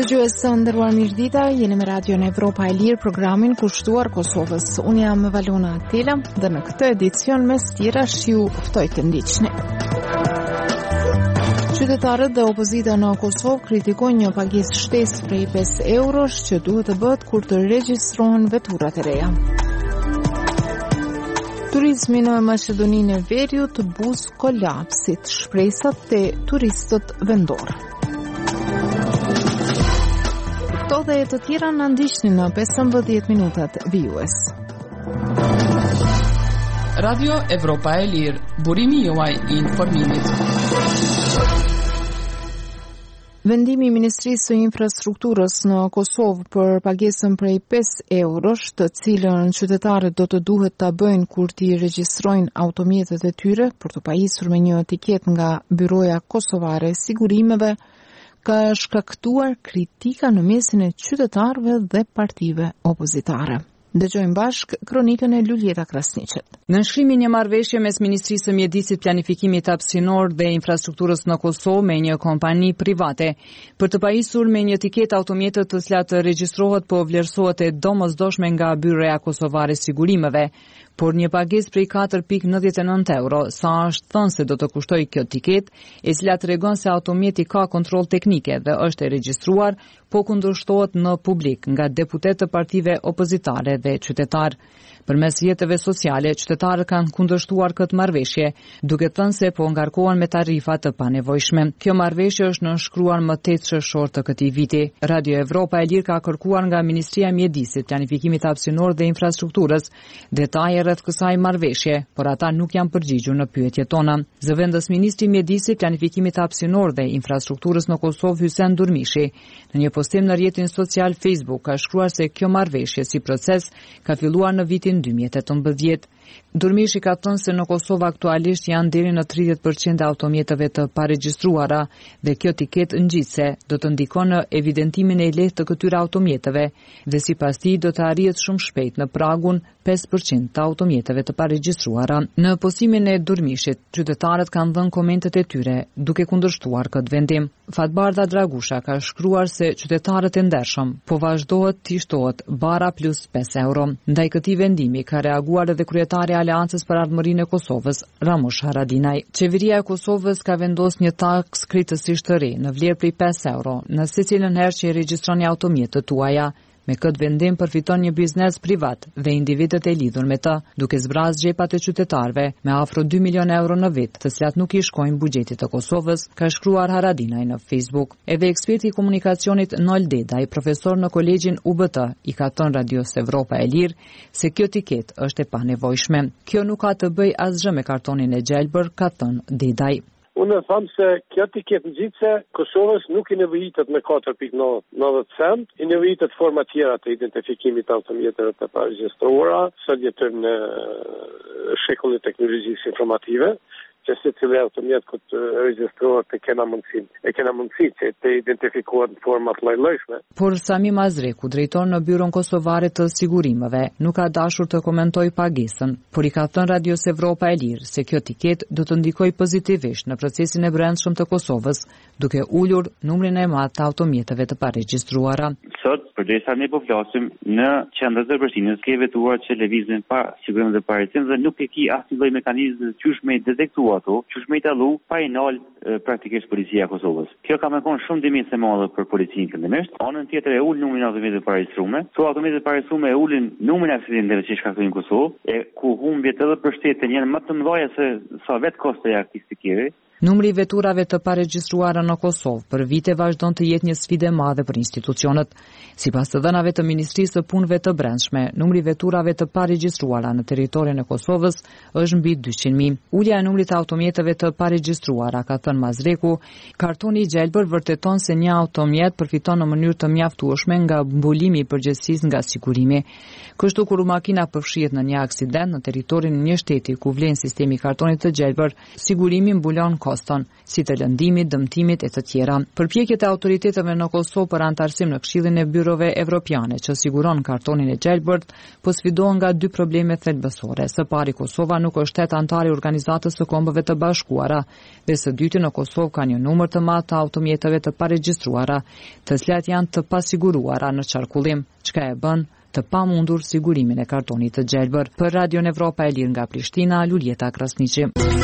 Dëgjues të nderuar, mirëdita, jeni me Radion Evropa e Lirë, programin kushtuar Kosovës. Unë jam Valona Tela dhe në këtë edicion mes tjera ju ftoj të ndiqni. Qytetarët dhe opozita në Kosovë kritikojnë një pagesë shtesë prej 5 eurosh që duhet të bëhet kur të regjistrohen veturat e reja. Turizmi në Maqedoninë e Veriut buz kolapsit, shpresat te turistët vendor. Këto dhe të tjera në ndiqni në 15 minutat vijues. Radio Evropa e Lirë, burimi juaj I informimit. Vendimi I Ministrisë së Infrastrukturës në Kosovë për pagesën prej 5 eurosh, të cilën qytetarët do të duhet ta bëjnë kur t'i regjistrojnë automjetet e tyre për të pajisur me një etiket nga Byroja Kosovare e Sigurimeve, ka shkaktuar kritika në mesin e qytetarëve dhe partive opozitare. Dëgjojmë bashk kronikën e Luljeta Krasniqet. Në nënshkrimin një marrëveshje mes Ministrisë së Mjedisit, Planifikimit Hapësinor dhe Infrastrukturës në Kosovë me një kompani private për të pajisur me një etiketë automjetët të cilat regjistrohet po vlerësohet e domosdoshme nga Byroja Kosovare e Sigurimeve, por një pagesë prej 4.99 euro, sa është thënë se do të kushtoj kjo etiket, e cila tregon se automjeti ka kontroll teknike dhe është e regjistruar, po kundërshtohet në publik nga deputet të partive opozitare dhe qytetar. Përmes rrjeteve sociale, qytetarët kanë kundërshtuar këtë marrëveshje, duke thënë se po ngarkohen me tarifa të panevojshme. Kjo marrëveshje është nënshkruar më 8 shërshor të këtij viti. Radio Evropa e Lirë ka kërkuar nga Ministria e Mjedisit, Planifikimit Hapësinor dhe Infrastrukturës detaje rreth kësaj marrëveshje, por ata nuk janë përgjigjur në pyetjet tona. Zëvendës Ministri I Mjedisit, Planifikimit Hapësinor dhe Infrastrukturës në Kosovë, Hysen Durmishi, në një postim në rrjetin social Facebook ka shkruar se kjo marrëveshje si proces ka filluar në vitin 2018. Durmishi ka thënë se në Kosovë aktualisht janë deri në 30% e automjeteve të paregjistruara dhe kjo etiketë ngjitse do të ndikon në evidentimin e lehtë të këtyre automjeteve dhe sipas tij do të arrihet shumë shpejt në pragun 5% të automjeteve të paregjistruara. Në postimin e Durmishit, qytetarët kanë dhënë komentet e tyre duke kundërshtuar këtë vendim. Fatbardha Dragusha ka shkruar se qytetarët e ndershëm po vazhdohet të shtohet bara plus 5 euro. Ndaj këtij vendimi ka reaguar edhe kryetari i Aleancës për Ardhmërinë e Kosovës, Ramush Haradinaj. Qeveria e Kosovës ka vendosur një taks krejtësisht të re në vlerë prej 5 euro në secilën herë që i regjistroni automjetët tuaja. Me këtë vendim përfiton një biznes privat dhe individët e lidhur me të, duke zbrazë xhepat e qytetarëve me afro 2 milion euro në vit, të cilat nuk I shkojnë buxhetit të Kosovës, ka shkruar Haradinaj në Facebook. Edhe eksperti I komunikacionit Nol Dedaj, profesor në kolegjin UBT, I ka thënë Radios Evropa e Lirë se kjo etiket është e panevojshme. Kjo nuk ka të bëjë asgjë me kartonin e gjelbër, ka thënë Dedaj. Unë them se kjo etiketë ngjitse Kosovës nuk I nevojitet me 4.90 cent, I nevojitet forma tjera të identifikimit të automjeteve të paregjistruara, së jetën në shekullit të teknologjisë informative, që secili automjet ku të regjistrohet e kena mundësi që të identifikohet në forma të lloj-llojshme. Por Sami Mazreku, drejtor në Byron Kosovare të Sigurimeve, nuk ka dashur të komentojë pagesën, por I ka thënë Radios Evropa e Lirë se kjo etiket do të ndikojë pozitivisht në procesin e brendshëm të Kosovës, duke ulur numrin e madh të automjeteve të paregjistruara. Sot, përderisa ne po flasim në qendrat e Prishtinës, ke vetuar që lëvizin pa sigurim dhe pa recim dhe nuk e ki asnjë lloj mekanizmi qysh me detektuar ato, qysh me dallu pa I nal praktikisht policia e Kosovës. Kjo ka më kon shumë dimensione të mëdha për policinë këndëmisht. Anën tjetër e ul numrin e automjeteve të paregjistruara. Këto automjete të paregjistruara e ulin numrin e aksidenteve që shkaktojnë në Kosovë, e ku humbjet edhe për shtetin janë më të mëdha se sa vetë kosto e aktivitetit. Numri I veturave të paregjistruara në Kosovë për vite vazhdon të jetë një sfidë e madhe për institucionet. Sipas të dhënave të Ministrisë së Punëve të Brendshme, numri I veturave të paregjistruara në territorin e Kosovës është mbi 200.000. Ulja e numrit të automjeteve të paregjistruara, ka thënë Mazreku, kartoni I gjelbër vërteton se një automjet përfiton në mënyrë të mjaftueshme nga mbulimi I përgjegjësisë nga sigurimi. Kështu kur makina përfshihet në një aksident në territorin e një shteti ku vlen sistemi I kartonit të gjelbër, sigurimi mbulon Koston, si të lëndimit, dëmtimit e të tjera. Përpjekjet e autoriteteve në Kosovë për antarësim në Këshillin e Byrove Evropiane që siguron kartonin e gjelbërt, po sfidohen nga dy probleme thelbësore. Së pari, Kosova nuk është shtet antar i Organizatës së Kombëve të Bashkuara, dhe së dyti në Kosovë ka një numër të madh të automjeteve të paregjistruara, të cilat janë të pasiguruara në qarkullim, çka e bën të pamundur sigurimin e kartonit të gjelbër. Për Radion Evropa e Lirë nga Prishtina, Luljeta Krasniqi.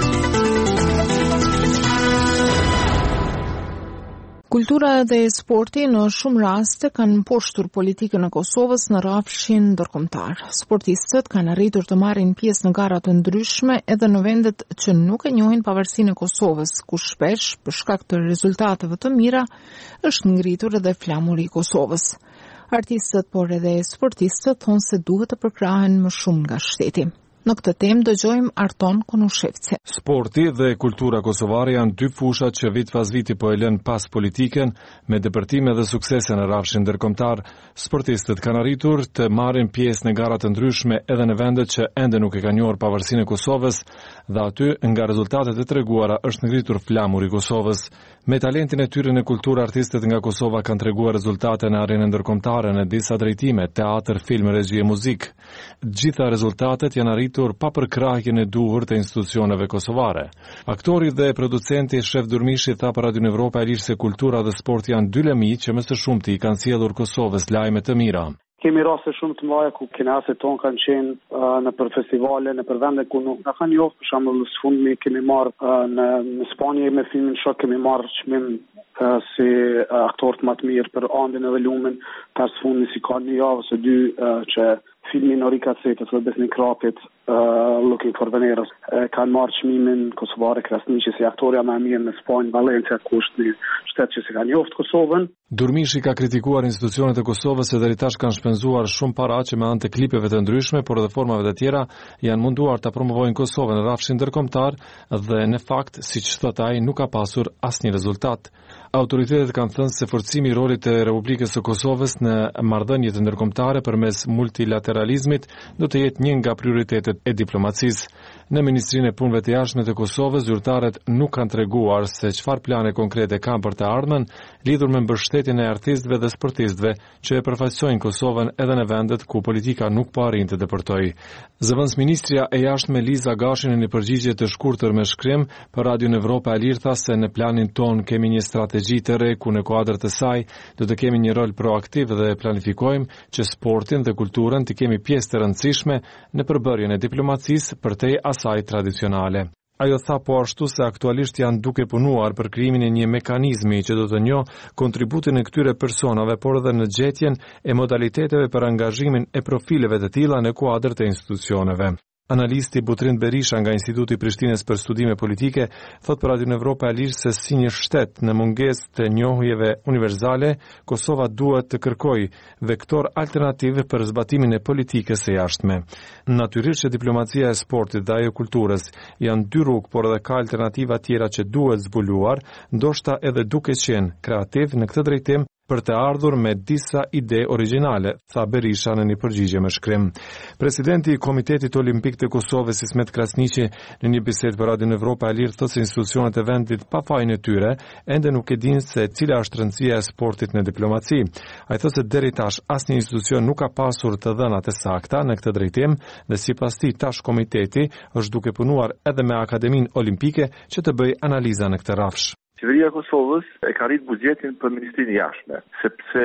Kultura dhe sporti në shumë raste kanë mposhtur politikën e Kosovës në rrafshin ndërkombëtar. Sportistët kanë arritur të marrin pjesë në gara të ndryshme edhe në vendet që nuk e njohin pavarësinë e Kosovës, ku shpesh, për shkak të rezultateve të mira, është ngritur edhe flamuri i Kosovës. Artistët, por edhe sportistët thonë se duhet të përkrahen më shumë nga shteti. Në këtë temë dëgjojmë Arton Konushevci. Sporti dhe kultura kosovare janë dy fushat që vit pas viti po e lënë pas politiken, me depërtime dhe suksese në rrafshin ndërkombëtar. Sportistët kanë arritur të marrin pjesë në gara të ndryshme edhe në vendet që ende nuk e kanë njohur pavarësinë e Kosovës, dhe aty nga rezultatet e treguara është ngritur flamuri i Kosovës. Me talentin e tyre në kulturë, artistët nga Kosova kanë treguar rezultate në arenën ndërkombëtare në disa drejtime, teatr, film, regji e muzikë. Gjitha rezultatet janë arritur pa përkrahjen e duhur të institucioneve kosovare. Aktori dhe producenti Shef Durmishi tha për Radion Evropa e Lirë se kultura dhe sport janë dy lëmi që më së shumti i kanë sjellur Kosovës lajme të mira. Kemi raste shumë të mëdha ku kinaset tonë kanë qenë në për festivale, në për vende ku nuk na kanë njohur. Për shembull, në fundmi kemi marrë në Spanjë me filmin Shok, kemi marrë çmim si aktor të më të mirë për Andin edhe Lumen, pas fundmi si ka një javë ose dy që filmin Orika Cetës dhe Besni Krapit, Looking for Veneros, kanë marrë çmimin Kosovare Krasniqi si aktoria më e mirë në Spanjë, Valencia, ku është një shtet që si ka njoft Kosovën. Durmishi ka kritikuar institucionet e Kosovës se deri tash kanë shpenzuar shumë para që me anë të klipeve të ndryshme, por edhe formave të tjera janë munduar ta promovojnë Kosovën në rrafshin ndërkombëtar dhe në fakt, siç thot ai, nuk ka pasur asnjë rezultat. Autoritetet kanë thënë se forcimi i rolit të Republikës së Kosovës në marrëdhëniet ndërkombëtare përmes multilateralizmit do të jetë një nga prioritetet e diplomacisë. Në Ministrinë e Punëve të Jashtme të Kosovës, zyrtarët nuk kanë treguar se çfarë plane konkrete kanë për të ardhmen lidhur me mbështetjen e artistëve dhe sportistëve që e përfaqësojnë Kosovën edhe në vendet ku politika nuk po arrin të depërtojë. Zëvendësministria e Jashtme Liza Gashi në një përgjigje të shkurtër me shkrim për Radion Evropa e Lirë tha se në planin ton kemi një strategji të re ku në kuadër të saj do të kemi një rol proaktiv dhe planifikojmë që sportin dhe kulturën të kemi pjesë të rëndësishme në përbërjen e diplomacisë përtej asaj tradicionale. Ajo tha po ashtu se aktualisht janë duke punuar për krijimin e një mekanizmi që do të njohë kontributin e këtyre personave, por edhe në gjetjen e modaliteteve për angazhimin e profileve të tilla në kuadër të institucioneve. Analisti Butrin Berisha nga Instituti i Prishtinës për Studime Politike thot për Radion Evropa e Lirë se si një shtet në mungesë të njohjeve universale, Kosova duhet të kërkojë vektor alternativ për zbatimin e politikës së jashtme. Natyrisht që diplomacia e sportit dhe ajo kulturës janë dy rrugë, por edhe ka alternativa tjera që duhet zbuluar, ndoshta edhe duke qenë kreativ në këtë drejtim për të ardhur me disa ide origjinale, tha Berisha në një përgjigje me shkrim. Presidenti i Komitetit Olimpik të Kosovës, Ismet Krasniqi, në një bisedë për Radion Evropa e Lirë thotë se institucionet e vendit pa fajin e tyre ende nuk e dinë se cila është rëndësia e sportit në diplomaci. Ai thotë se deri tash asnjë institucion nuk ka pasur të dhënat e sakta në këtë drejtim dhe sipas tij tash komiteti është duke punuar edhe me Akademinë Olimpike që të bëjë analiza në këtë rrafsh. Qeveria e Kosovës e ka rrit buxhetin për Ministrinë e Jashtme, sepse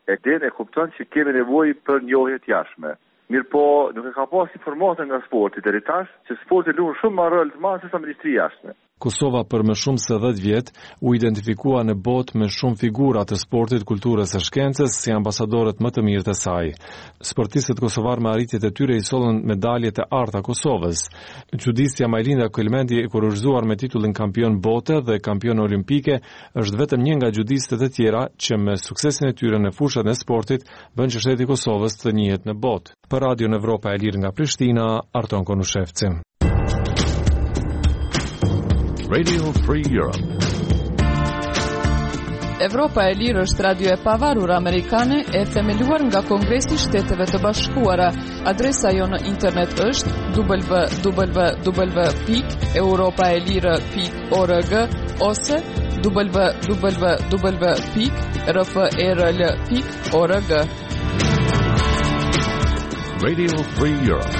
e kupton që kemi nevojë për njohje të jashtme. Mirëpo nuk e ka pas informata nga sporti deri tash, që sporti luan shumë më rol të madh se sa Ministria e Jashtme. Kosova për më shumë se 10 vjet u identifikua në botë me shumë figura të sportit, kulturës e shkencës si ambasadorët më të mirë të saj. Sportistët kosovar me arritjet e tyre i sollën medaljet e arta Kosovës. Çuditja Majlinda Kelmendi e kurorzuar me titullin kampion bote dhe kampion olimpike është vetëm një nga xudistët e tjera që me suksesin e tyre në fushat e sportit bën që shteti i Kosovës të njihet në botë. Për Radion Evropa e Lirë nga Prishtina, Arton Konushevci. Radio Free Europe. Evropa e Lirë është radio e pavarur amerikane e themeluar nga Kongresi i Shteteve të Bashkuara. Adresa jonë në internet është www.europaelire.org ose www.rfrl.org. Radio Free Europe.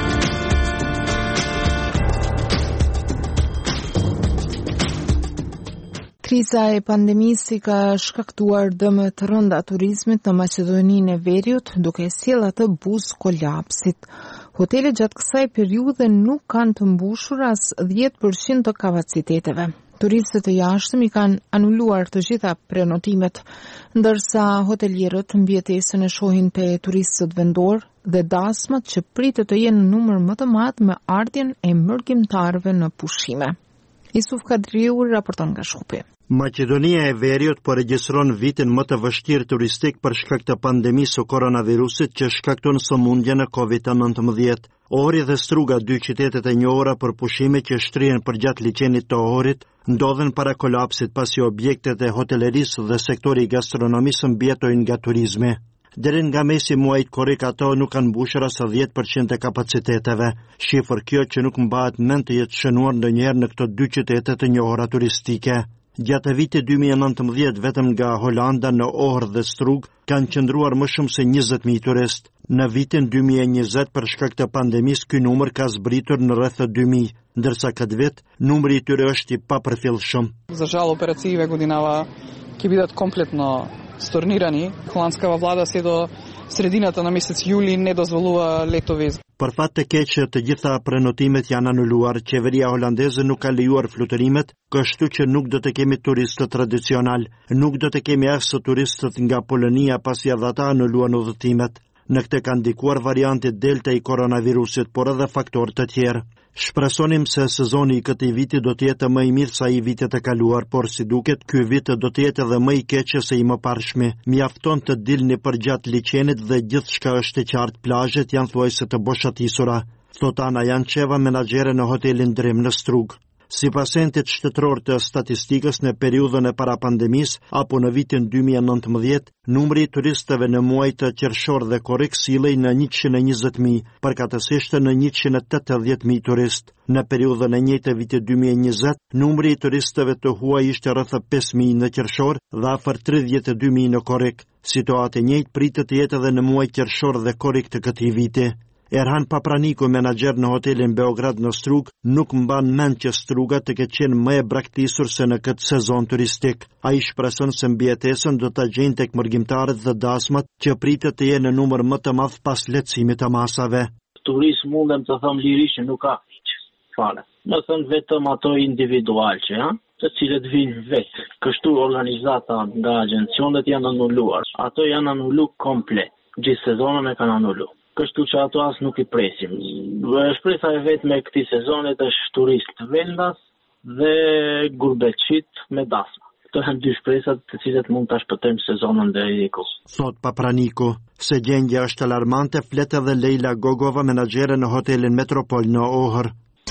Kriza e pandemisë ka shkaktuar dëme të rënda turizmit në Maqedoninë e Veriut, duke sjellë atë buzë kolapsit. Hotelet gjatë kësaj periudhe nuk kanë të mbushur as 10% të kapaciteteve. Turistët e jashtëm i kanë anuluar të gjitha prenotimet, ndërsa hotelierët mbijetesën e shohin te turistët vendor dhe dasmat që pritet të jenë në numër më të madh me ardhjen e mërgjimtarëve në pushime. Isuf Kadriu raporton nga Shkupi. Maqedonia e Veriut po regjistron vitin më të vështirë turistik për shkak të pandemisë së koronavirusit që shkakton sëmundjen e COVID-19. Ohri dhe Struga, dy qytetet e njohura për pushime që shtrihen përgjatë liçenit të Ohrit, ndodhen para kolapsit pasi objektet e hotelerisë dhe sektori i gastronomisë mbijetojnë nga turizmi. Deri nga mesi muajit korrik ato nuk kanë mbushur as 10% e kapaciteteve, shifër kjo që nuk mbahet mend të jetë shënuar ndonjëherë në këto dy qytete të njohura turistike. Gjatë vitit 2019 vetëm nga Holanda në Ohr dhe Strug kanë qëndruar më shumë se 20.000 turist. Në vitin 2020 për shkak të pandemisë ky numër ka zbritur në rreth 2.000, ndërsa këtë vit numri i tyre është i papërfillshëm. За жал операциите годинава ќе бидат комплетно stornirani. Holandska vlada se do sredinata na mesec juli ne dozvolua letovi. Për fat të keq që të gjitha prenotimet janë anuluar, qeveria holandeze nuk ka lejuar fluturimet, kështu që nuk do të kemi turistë tradicional, nuk do të kemi as turistët nga Polonia pasi edhe ata anuluan udhëtimet. Në këtë ka ndikuar varianti Delta i koronavirusit, por edhe faktorë të tjerë. Shpresonim se sezoni i këtij viti do të jetë më i mirë sa i vitet e kaluar, por si duket, ky vit do të jetë edhe më i keq se i mëparshmi. Mjafton të dilni përgjatë liçenit dhe gjithçka është e qartë, plazhet janë thuajse të boshatisura, thot Ana Jançeva, menaxhere në hotelin Dream në Strug. Sipas entit shtetëror të statistikës në periudhën e parapandemisë apo në vitin 2019, numri i turistëve në muajt të qershor dhe korrik sillej në 120.000, përkatësisht në 180.000 turist. Në periudhën e njëjtë vitit 2020, numri i turistëve të huaj ishte rreth 5.000 në qershor dhe afër 32.000 në korrik. Situatë e njëjtë pritet të jetë edhe në muajt qershor dhe korrik të këtij viti. Erhan Papraniku, menaxher në hotelin Beograd në Strug, nuk mban mend që Struga të ketë qenë më e braktisur se në këtë sezon turistik. Ai shpreson se mbijetesën do ta gjejnë tek mërgjimtarët dhe dasmat që pritet të jenë në numër më të madh pas lehtësimit të masave. Turism mundem të them lirisht që nuk ka hiç fare. Do thënë vetëm ato individual që të cilët vinë vetë. Kështu organizata nga agjencionet janë anuluar. Ato janë anulu komplet. Gjithë sezonën e kanë anulu. Kështu që ato as nuk i presim. Shpresa e vetë me këtij sezonit është turist vendas dhe gurbetçit me dasma. Këto janë dy shpresat të cilët mund ta shpëtojmë sezonën deri diku. Thot Papraniku, se gjendja është alarmante, flet edhe Leila Gogova, menaxhere në hotelin Metropol në Ohr.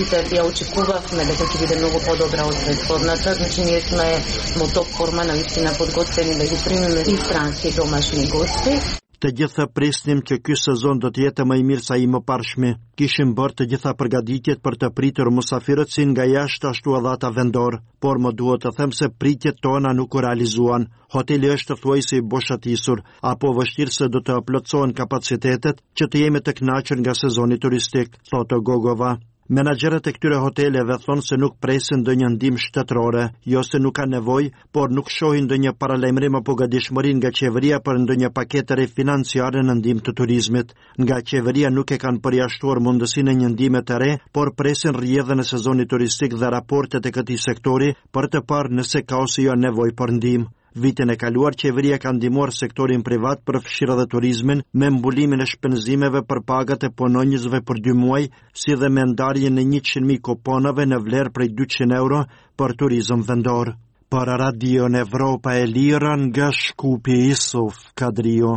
Я очекувахме дека ќе биде многу подобра од претходната, значи ние сме во топ форма, навистина подготвени да ги примеме и странски и домашни гости. Të gjitha prisnim që ky sezon do të jetë më i mirë sa i mëparshmi. Kishim bërë të gjitha përgatitjet për të pritur musafirët si nga jashtë ashtu edhe ata vendor, por më duhet të them se pritjet tona nuk u realizuan. Hoteli është thuajse i boshatisur, apo vështirë se do të plotësohen kapacitetet që të jemi të kënaqur nga sezoni turistik, thotë Gogova. Menaxherët e këtyre hoteleve thonë se nuk presin ndonjë ndihmë shtetërore, jo se nuk ka nevojë, por nuk shohin ndonjë paralajmërim apo gatishmëri nga qeveria për ndonjë paketë financiare në ndihmë të turizmit. Nga qeveria nuk e kanë përjashtuar mundësinë e një ndihme të re, por presin rrjedhën e sezonit turistik dhe raportet e këtij sektori për të parë nëse ka ose jo nevojë për ndihmë. Vitin e kaluar, qeveria ka ndihmuar sektorin privat përfshirë edhe turizmin me mbulimin e shpenzimeve për pagat e punonjësve për 2 muaj, si dhe me ndarjen e 100.000 kuponave në vlerë prej 200 euro për turizëm vendor. Për Radion Evropa e Lira nga Shkupi, Isuf Kadrio.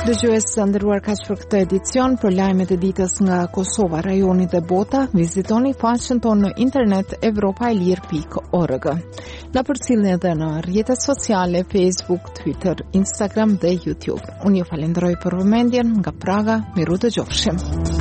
Dëgjues të nderuar, kaq për këtë edicion. Për lajmet e ditës nga Kosova, rajoni dhe bota, vizitoni faqen tonë në internet evropailir.org. Na përcjellni edhe në rrjetet sociale Facebook, Twitter, Instagram dhe YouTube. Unë ju falenderoj për vëmendjen nga Praga, miru dëgjofshim.